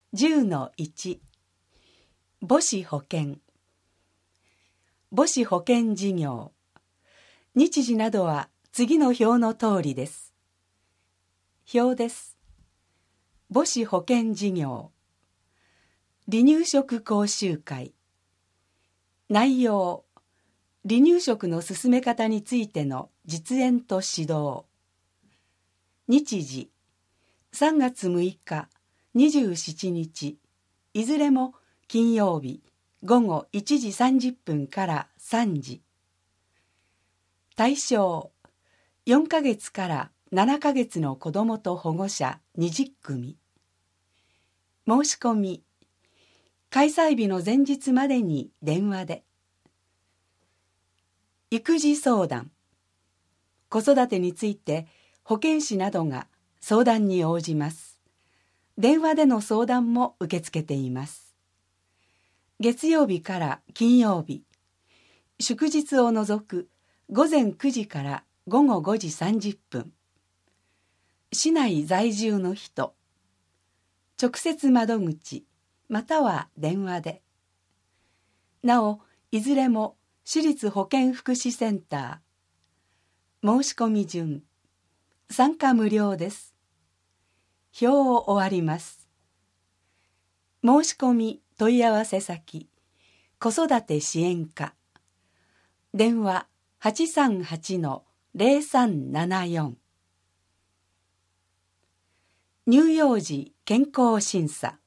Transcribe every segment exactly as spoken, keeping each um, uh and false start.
じゅうのいち 母子保険。母子保険事業。日時などは次の表の通りです。表です。母子保険事業。離乳食講習会。内容。離乳食の進め方についての実演と指導。日時。さんがつむいか、にじゅうしちにち、いずれも金曜日、ごごいちじさんじゅっぷんからさんじ。対象、よんかげつからななかげつの子どもと保護者にじゅっくみ。申し込み、開催日の前日までに電話で。育児相談、子育てについて保健師などが相談に応じます。電話での相談も受け付けています。月曜日から金曜日、祝日を除くごぜんくじからごごごじさんじゅっぷん。市内在住の人、直接窓口または電話で。なお、いずれも市立保健福祉センター。申し込み順、参加無料です。表を終わります。申し込み問い合わせ先、子育て支援課。電話 はちさんはちのぜろさんななよん。乳幼児健康審査。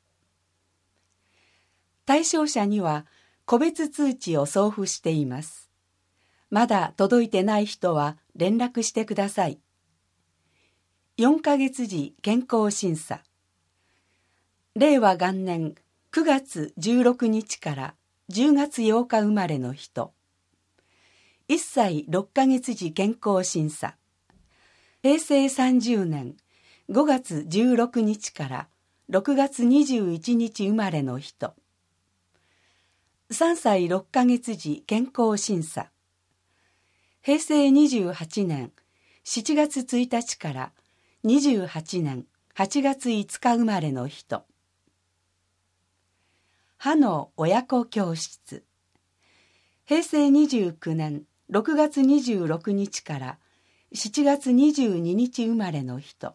対象者には個別通知を送付しています。まだ届いてない人は連絡してください。よんかげつじ健康審査。れいわがんねんくがつじゅうろくにちからじゅうがつようか生まれの人。いっさいろっかげつじ健康審査。へいせいさんじゅうねんごがつじゅうろくにちからろくがつにじゅういちにち生まれの人。さんさいろっかげつじ健康審査。へいせいにじゅうはちねんしちがつついたちからにじゅうはちねんはちがついつか生まれの人。歯の親子教室。へいせいにじゅうきゅうねんろくがつにじゅうろくにちからしちがつにじゅうににち生まれの人。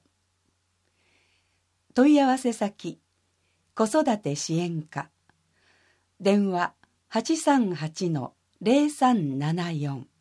問い合わせ先、子育て支援課。電話 はちさんはちのぜろさんななよん。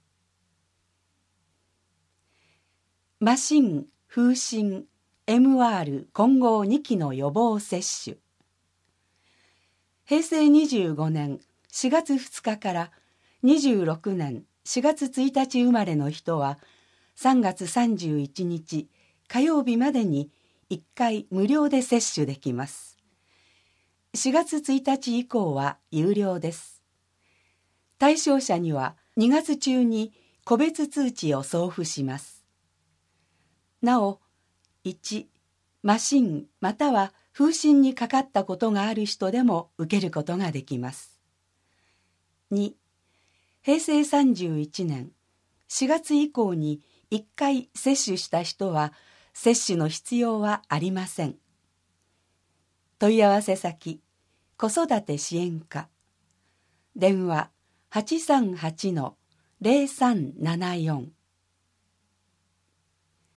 麻疹、風疹、エムアール 混合にきの予防接種。へいせいにじゅうごねんしがつふつかからにじゅうろくねんしがつついたち生まれの人はさんがつさんじゅういちにち火曜日までにいっかい無料で接種できます。しがつついたち以降は有料です。対象者にはにがつちゅうに個別通知を送付します。なお、いち、麻疹または風疹にかかったことがある人でも受けることができます。に、へいせいさんじゅういちねんしがつ以降にいっかい接種した人は接種の必要はありません。問い合わせ先、子育て支援課。電話 はちさんはちのぜろさんななよん。